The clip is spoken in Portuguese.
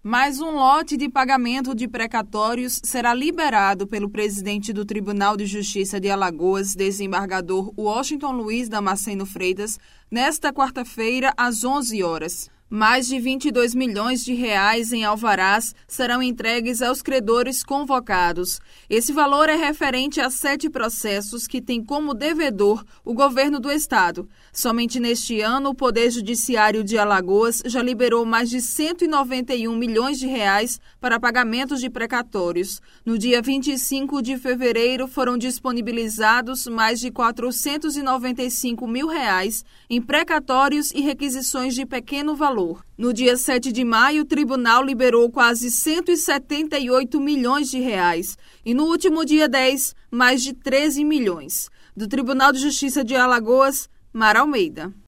Mais um lote de pagamento de precatórios será liberado pelo presidente do Tribunal de Justiça de Alagoas, desembargador Washington Luiz Damasceno Freitas, nesta quarta-feira, às 11 horas. Mais de 22 milhões de reais em alvarás serão entregues aos credores convocados. Esse valor é referente a 7 processos que tem como devedor o governo do estado. Somente neste ano, o Poder Judiciário de Alagoas já liberou mais de 191 milhões de reais para pagamentos de precatórios. No dia 25 de fevereiro, foram disponibilizados mais de 495 mil reais em precatórios e requisições de pequeno valor. No dia 7 de maio, o tribunal liberou quase 178 milhões de reais e no último dia 10, mais de 13 milhões. Do Tribunal de Justiça de Alagoas, Mara Almeida.